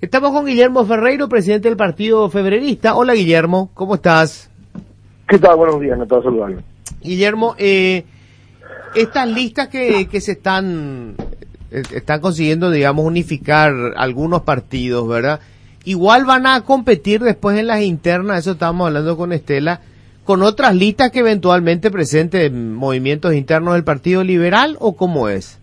Estamos con Guillermo Ferreiro, presidente del Partido Febrerista. Hola Guillermo, ¿cómo estás? ¿Qué tal? Buenos días, me estaba saludando. Guillermo, estas listas que se están consiguiendo, digamos, unificar algunos partidos, ¿verdad? Igual van a competir después en las internas, eso estábamos hablando con Estela, con otras listas que eventualmente presenten movimientos internos del Partido Liberal, ¿o cómo es?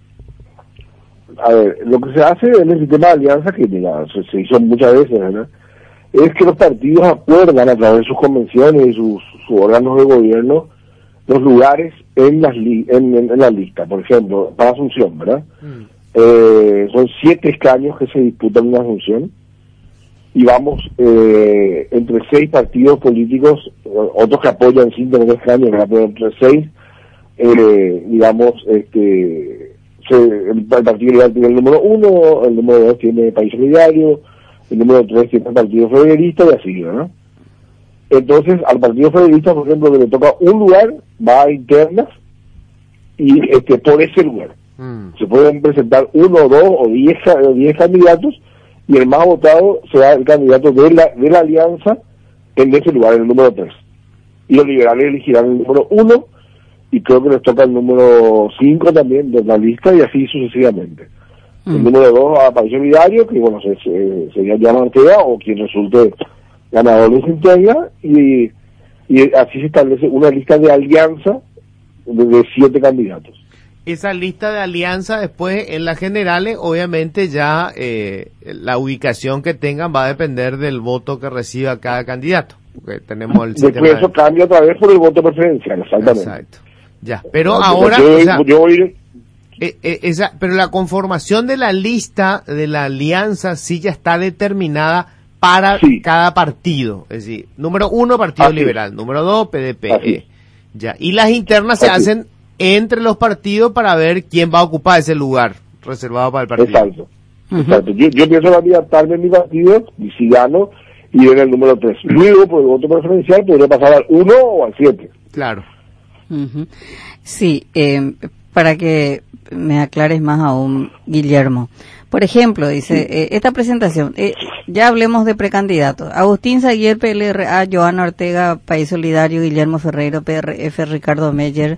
A ver, lo que se hace en el sistema de alianza, que mira, se hizo muchas veces, ¿verdad?, es que los partidos acuerdan a través de sus convenciones y sus órganos de gobierno los lugares en la lista. Por ejemplo, para Asunción, ¿verdad? Son 7 escaños que se disputan en Asunción y vamos entre 6 partidos políticos, otros que apoyan 5 escaños, ¿verdad?, pero entre 6, digamos, el Partido Liberal tiene el número 1, el número 2 tiene País Solidario, el número 3 tiene el Partido Federalista y así, ¿no? Entonces, al Partido Federalista, por ejemplo, que le toca un lugar, va a internas y por ese lugar. Se pueden presentar 1, 2 o 10 candidatos y el más votado será el candidato de la alianza en ese lugar, en el número 3. Y los liberales elegirán el número 1 y creo que les toca el número 5 también de la lista y así sucesivamente. El número 2 a País Solidario, que bueno, sería Jan Ortega o quien resulte ganador de esa interna, y así se establece una lista de alianza de 7 candidatos. Esa lista de alianza después en las generales, obviamente ya la ubicación que tengan va a depender del voto que reciba cada candidato. Porque tenemos el sistema después eso cambia otra vez por el voto preferencial, exactamente. Exacto. Ya, pero ahora... pero la conformación de la lista de la alianza sí ya está determinada para cada partido. Es decir, número 1, Partido Liberal, número 2, PDP. Ya, y las internas se hacen entre los partidos para ver quién va a ocupar ese lugar reservado para el partido. Exacto. Yo pienso candidatarme en mi partido, y si gano, y en el número 3. Luego, por el voto preferencial, podría pasar al 1 o al 7. Claro. Sí, para que me aclares más aún, Guillermo. Por ejemplo, dice, esta presentación, ya hablemos de precandidatos. Agustín Saguier, PLRA, Joana Ortega, País Solidario, Guillermo Ferreiro, PRF, Ricardo Meyer,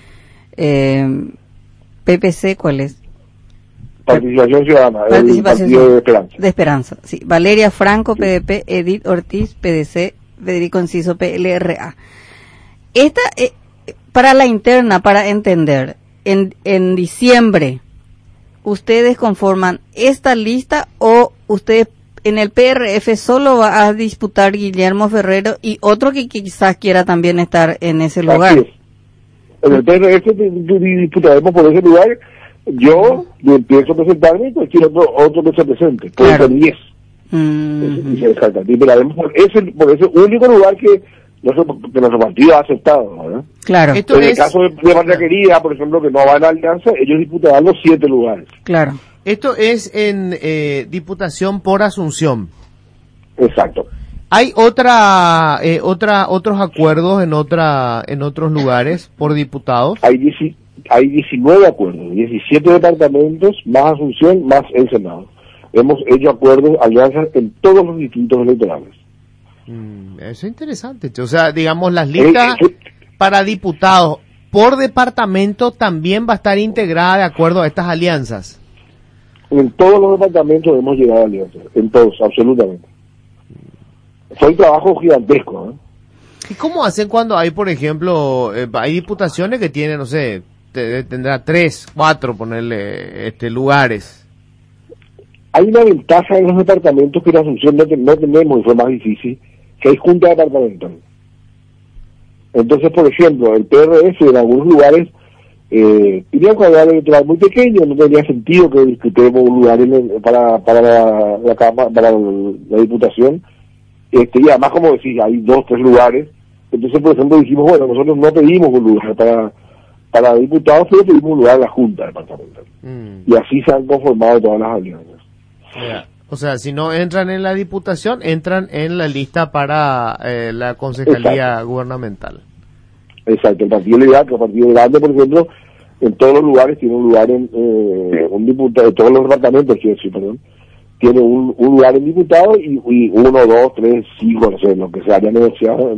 PPC, ¿cuál es? Participación Ciudadana, Participación el Partido de Esperanza. De Esperanza, sí. Valeria Franco, PDP, Edith Ortiz, PDC, Federico Enciso, PLRA. Esta, para la interna, para entender, en diciembre, ¿ustedes conforman esta lista o ustedes en el PRF solo va a disputar Guillermo Ferreiro y otro que quizás quiera también estar en ese lugar? Así es. En el PRF disputaremos por ese lugar. Yo empiezo a presentarme y cualquier otro que se presente. Puede ser 10. Y se descarta. Disputaremos por ese único lugar que nuestro partido ha aceptado, ¿verdad? Claro. En el caso de Patria Querida, por ejemplo, que no va en alianza, ellos disputarán los 7 lugares. Claro. Esto es en diputación por Asunción. Exacto. ¿Hay otros acuerdos en otros lugares por diputados? Hay 19 acuerdos, 17 departamentos, más Asunción, más el Senado. Hemos hecho acuerdos, alianzas en todos los distritos electorales. Eso es interesante. O sea, digamos, las listas para diputados por departamento también va a estar integrada de acuerdo a estas alianzas. En todos los departamentos hemos llegado a alianzas, en todos, absolutamente. Fue un trabajo gigantesco, ¿eh? ¿Y cómo hacen cuando hay, por ejemplo, hay diputaciones que tienen, no sé, tendrá 3, 4, ponerle lugares? Hay una ventaja en los departamentos que en Asunción no tenemos y fue más difícil, que hay junta departamental. Entonces, por ejemplo, el PRF en algunos lugares tenía un cuadrado electoral muy pequeño, no tenía sentido que discutamos un lugar para la Cámara, para la Diputación, y además, como decís, hay 2, 3 lugares. Entonces, por ejemplo, dijimos, bueno, nosotros no pedimos un lugar para diputados, pero pedimos un lugar en la Junta Departamental. Y así se han conformado todas las alianzas. O sea, si no entran en la Diputación, entran en la lista para la Concejalía Gubernamental. Exacto, el Partido Liberal, que el Partido Grande, por ejemplo, en todos los lugares tiene un lugar un diputado, de todos los departamentos, quiero decir, perdón, tiene un lugar en diputado y 1, 2, 3, 5, no sé, lo que se haya negociado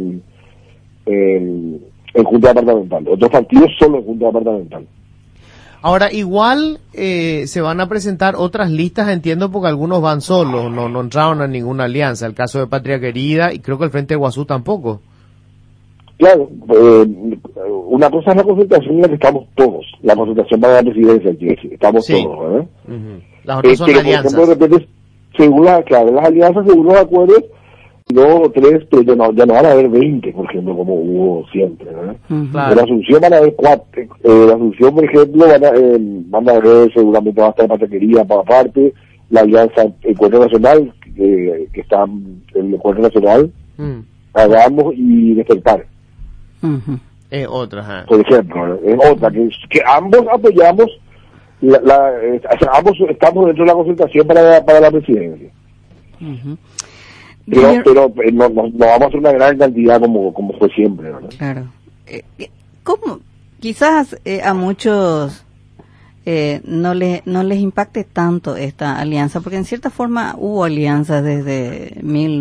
en Junta Departamental. Otros partidos solo en Junta Departamental. Ahora, igual se van a presentar otras listas, entiendo, porque algunos van solos, no entraron a ninguna alianza. El caso de Patria Querida y creo que el Frente de Guazú tampoco. Claro, una cosa es la consultación en la que estamos todos, la consultación para la presidencia, estamos todos, ¿verdad? Uh-huh. Las otras son pero, alianzas. por ejemplo, de repente, según las alianzas, según los acuerdos, 2 o 3, pero ya no van a haber 20, por ejemplo, como hubo siempre, ¿verdad? Uh-huh. Claro. En la Asunción van a haber 4, la Asunción, por ejemplo, van a haber seguramente va a estar Patria Querida para aparte, la alianza Encuentro Nacional, que está el Encuentro Nacional, Hagamos y Despertar. Uh-huh. Otras, por ejemplo, es otra que ambos apoyamos, ambos estamos dentro de la consultación para la presidencia. Uh-huh. Pero no vamos a hacer una gran cantidad como fue siempre, ¿verdad? Claro. ¿Cómo? Quizás a muchos no les impacte tanto esta alianza, porque en cierta forma hubo alianzas desde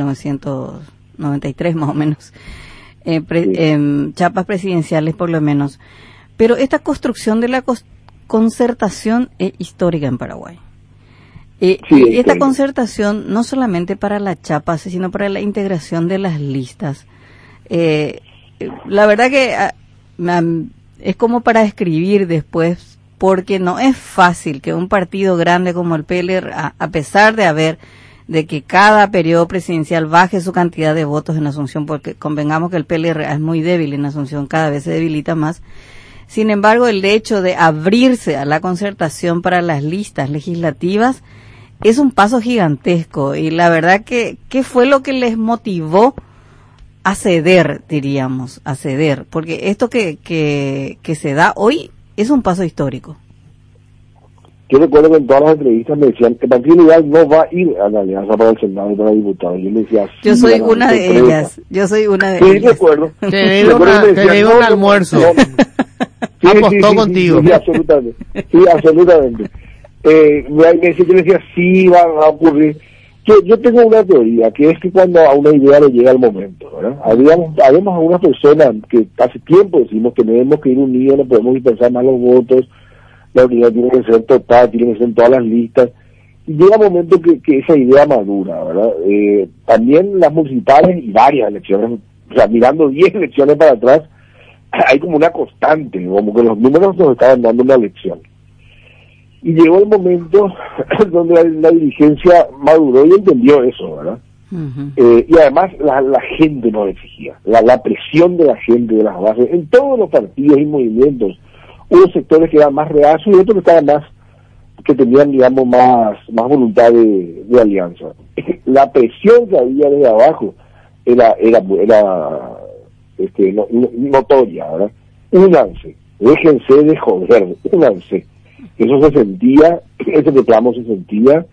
1993 más o menos. Chapas presidenciales por lo menos, pero esta construcción de la concertación es histórica en Paraguay. Esta concertación no solamente para la chapa, sino para la integración de las listas. La verdad que es como para escribir después, porque no es fácil que un partido grande como el PLRA, a pesar de que cada periodo presidencial baje su cantidad de votos en Asunción, porque convengamos que el PLRA es muy débil en Asunción, cada vez se debilita más. Sin embargo, el hecho de abrirse a la concertación para las listas legislativas es un paso gigantesco, y la verdad que ¿qué fue lo que les motivó a ceder, diríamos, porque esto que se da hoy es un paso histórico? Yo recuerdo que en todas las entrevistas me decían que el Partido Liberal no va a ir a la alianza para el Senado y para diputados. Yo le decía, yo soy una de ellas. Sí, recuerdo. Te debo un almuerzo. Apostó contigo. Sí, absolutamente. Sí, absolutamente. Yo le decía, sí, va a ocurrir. Yo tengo una teoría, que es que cuando a una idea le llega el momento, ¿verdad? Habemos algunas personas que hace tiempo decimos que tenemos que ir unidos, no podemos dispersar más los votos, la unidad tiene que ser total, tiene que ser en todas las listas, y llega un momento que esa idea madura, ¿verdad? También las municipales y varias elecciones, o sea, mirando 10 elecciones para atrás, hay como una constante, como que los números nos estaban dando una elección. Y llegó el momento donde la dirigencia maduró y entendió eso, ¿verdad? Uh-huh. Y además la gente nos exigía, la presión de la gente, de las bases, en todos los partidos y movimientos. Hubo sectores que eran más reacios y otros que estaban más, que tenían, digamos, más voluntad de alianza. La presión que había desde abajo era notoria, ¿verdad? Únanse, déjense de joder, únanse. Eso se sentía, ese reclamo se sentía,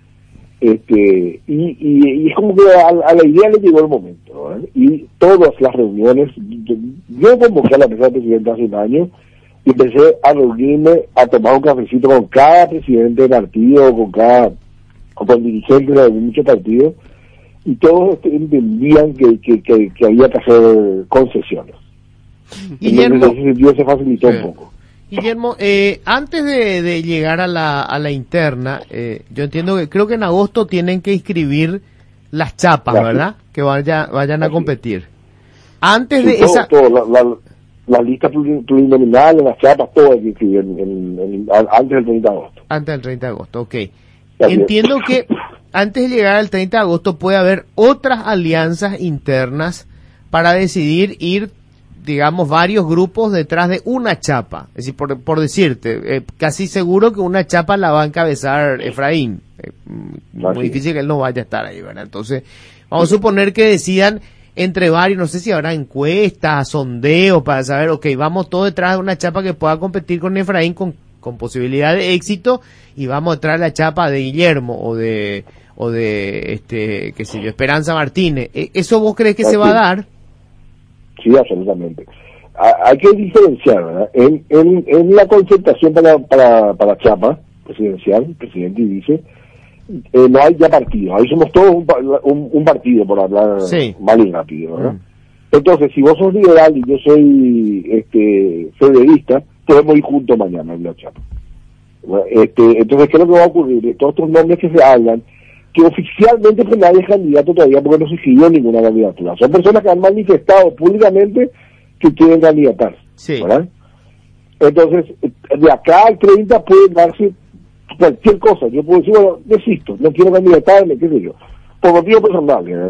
y es como que a la idea le llegó el momento, ¿verdad? Y todas las reuniones, yo convoqué a la mesa del presidente hace un año, y empecé a reunirme, a tomar un cafecito con cada presidente de partido, con dirigentes de muchos partidos, y todos entendían que había que hacer concesiones. Guillermo, en ese sentido se facilitó un poco. Guillermo, antes de llegar a la interna, yo entiendo que creo que en agosto tienen que inscribir las chapas, ¿verdad? Que vayan a competir. Antes de esa... La lista plurinominal, las chapas, todo hay que inscribir antes del 30 de agosto. Antes del 30 de agosto, ok. Entiendo que antes de llegar al 30 de agosto puede haber otras alianzas internas para decidir ir, digamos, varios grupos detrás de una chapa. Es decir, por decirte, casi seguro que una chapa la va a encabezar Efraín. Muy difícil que él no vaya a estar ahí, ¿verdad? Entonces, vamos a suponer que decidan entre varios, no sé si habrá encuestas, sondeos para saber, ok, vamos todos detrás de una chapa que pueda competir con Efraín con posibilidad de éxito, y vamos detrás de la chapa de Guillermo o de qué sé yo, Esperanza Martínez. ¿Eso vos crees que se va a dar? Sí, absolutamente. Hay que diferenciar, ¿verdad? En la concertación para chapa presidencial, presidente y vice, no hay ya partido, ahí somos todos un partido, por hablar mal y rápido, ¿verdad? Entonces, si vos sos liberal y yo soy federalista, podemos ir juntos mañana en la chapa. Entonces, ¿qué es lo que va a ocurrir? De todos estos nombres que se hablan, que oficialmente pues nadie es candidato todavía porque no se siguió ninguna candidatura. Son personas que han manifestado públicamente que quieren candidatar, ¿verdad? Entonces, de acá al 30 puede darse cualquier cosa. Yo puedo decir, bueno, desisto, no quiero candidatarme, qué sé yo. Por motivos personales,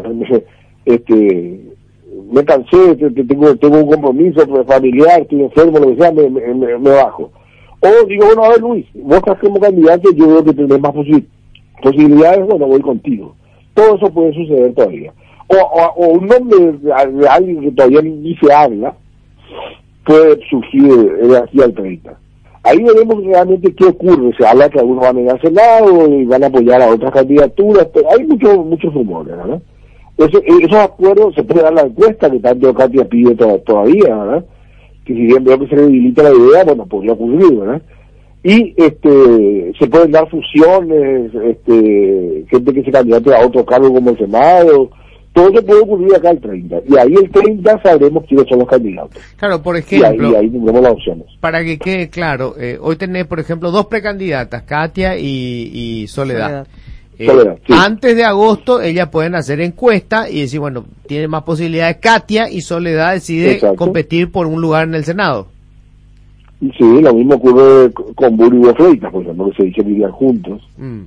me cansé, tengo un compromiso familiar, estoy enfermo, lo que sea, me bajo. O digo, bueno, a ver, Luis, vos estás como candidato, yo veo que tenés más posibilidades, bueno, voy contigo. Todo eso puede suceder todavía. O un nombre de alguien que todavía ni se habla, puede surgir de aquí al 30. Ahí veremos realmente qué ocurre. Se habla que algunos van a ir al Senado y van a apoyar a otras candidaturas, pero hay muchos rumores, ¿verdad? Esos acuerdos, se puede dar la encuesta que tanto Katia pide todavía, ¿verdad? Que si bien veo que se le debilita la idea, bueno, podría ocurrir, ¿verdad? Y se pueden dar fusiones, gente que se candidate a otro cargo como el Senado, todo eso puede ocurrir acá el 30. Y ahí el 30 sabremos quiénes son los candidatos. Claro, por ejemplo, y ahí tendremos las opciones. Para que quede claro, hoy tenés, por ejemplo, dos precandidatas, Katia y Soledad. Soledad, sí. Antes de agosto, ellas pueden hacer encuesta y decir, bueno, tiene más posibilidades Katia y Soledad decide competir por un lugar en el Senado. Sí, lo mismo ocurre con Buri y Freitas, por ejemplo, que se dice que vivían juntos.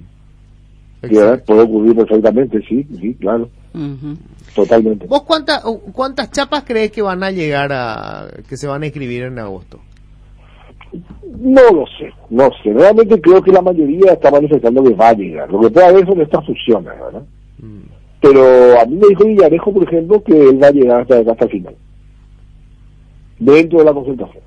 Puede ocurrir perfectamente, sí, claro. Totalmente. ¿Vos cuántas chapas crees que van a llegar que se van a inscribir en agosto? No lo sé. Realmente creo que la mayoría está manifestando que va a llegar. Lo que puede haber son estas fusiones, ¿verdad? Pero a mí me dijo Villarejo, por ejemplo, que él va a llegar hasta el final. Dentro de la concentración.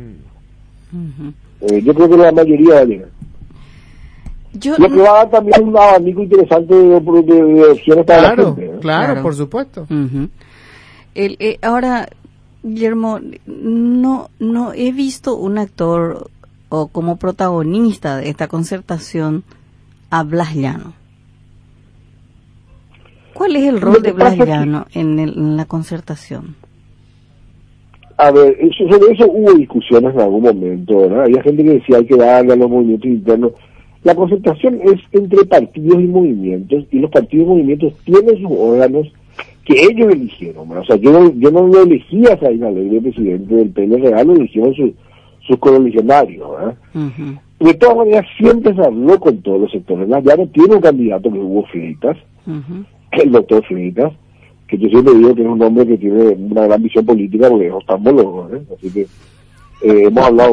Yo creo que la mayoría va a llegar. Lo que va a dar también un abanico interesante de opciones para la gente. Claro, por supuesto. Ahora, Guillermo, no he visto un actor o como protagonista de esta concertación a Blas Llano. ¿Cuál es el rol de Blas Llano en la concertación? A ver, sobre eso hubo discusiones en algún momento, ¿verdad? Había gente que decía hay que darle a los movimientos internos. La concertación es entre partidos y movimientos, y los partidos y movimientos tienen sus órganos que ellos eligieron, ¿verdad? O sea, yo no lo elegí a Efraín Alegre, presidente del PNRA, lo eligieron sus coalicionarios, ¿verdad? De todas maneras, siempre se habló con todos los sectores. Ya no tiene un candidato que es Hugo Freitas, el doctor Freitas, que yo siempre digo que es un hombre que tiene una gran visión política porque es oftalmólogo, ¿eh? Así que hemos hablado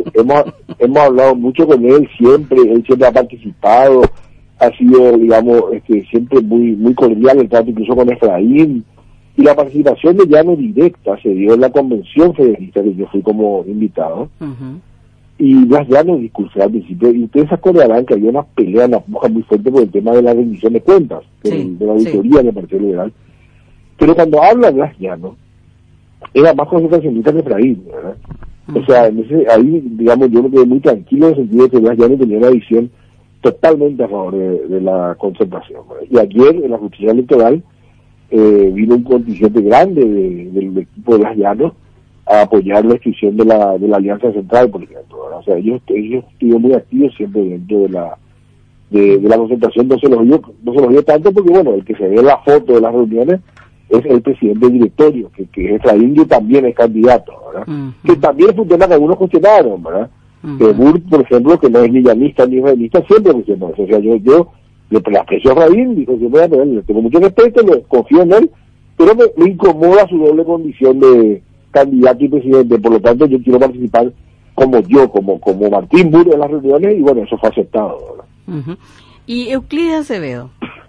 mucho con él siempre ha participado, ha sido, digamos, siempre muy cordial el trato incluso con Efraín, y la participación de Llano directa se dio en la convención federalista que yo fui como invitado, y Blas Llano discursó al principio, y ustedes se acordarán que había una pelea, una puja muy fuerte por el tema de la rendición de cuentas, de la auditoría del Partido Liberal. Pero cuando habla Blas Llano, era más concentracionista que Efraín, ¿verdad? O sea, ahí, digamos, yo me quedé muy tranquilo en el sentido de que Blas Llano tenía una visión totalmente a favor de la concentración, ¿verdad? Y ayer, en la justicia electoral, vino un contingente grande del equipo de Blas Llano a apoyar la inscripción de la Alianza Central, por ejemplo, ¿verdad? O sea, ellos estuvieron muy activos siempre dentro de la concentración. No se los vio tanto porque, bueno, el que se ve en la foto de las reuniones es el presidente del directorio, que es Efraín, que también es candidato, ¿verdad? Que también fue un tema que algunos cuestionaron, ¿verdad? Que Burt, por ejemplo, que no es ni llanista ni israelista, siempre cuestionó eso. O sea, yo le aprecio a Efraín, dijo siempre, le tengo mucho respeto, confío en él, pero me incomoda su doble condición de candidato y presidente. Por lo tanto, yo quiero participar como Martín Burt en las reuniones, y bueno, eso fue aceptado, ¿verdad? ¿Y Euclides Acevedo?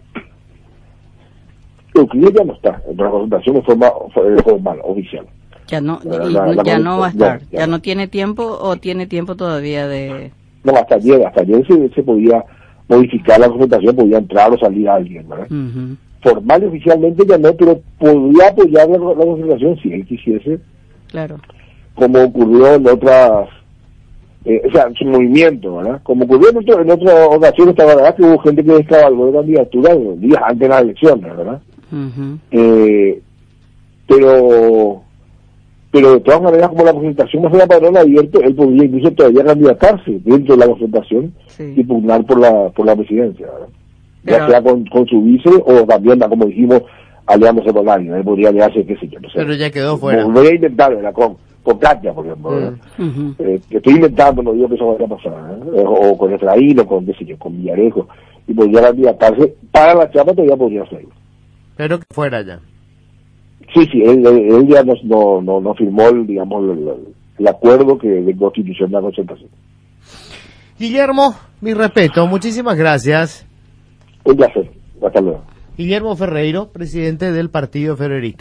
Euclides ya no está en la consultación de forma formal, oficial. Ya no va a estar. Ya no tiene tiempo, o tiene tiempo todavía de... No, hasta ayer se podía modificar la consultación, podía entrar o salir alguien, ¿verdad? Formal y oficialmente ya no, pero podría apoyar la consultación si él quisiese. Claro. Como ocurrió en otras o sea, su movimiento, ¿verdad? Como ocurrió en otra ocasión, esta verdad que hubo gente que descabalgó de candidatura días antes de las elecciones, ¿verdad? Pero de todas maneras, como la presentación va a ser a padrón abierto, él podría incluso todavía candidatarse dentro de la presentación y pugnar por la presidencia, ¿verdad? Ya sea con su vice o también, como dijimos, aliándose con alguien. Él podría aliarse, qué sé yo, no sé. Pero ya quedó fuera. Voy a intentar, ¿verdad? Con Katia, por ejemplo. Estoy inventando, no digo que eso vaya a pasar, o con Efraín, o con, qué sé yo, con Villarejo, y podría candidatarse para la chapa, todavía podría ser. Pero que fuera ya. Sí, él ya no firmó, el acuerdo de constitución de la concentración. Guillermo, mi respeto, muchísimas gracias. Un placer, hasta luego. Guillermo Ferreiro, presidente del Partido Ferrerista.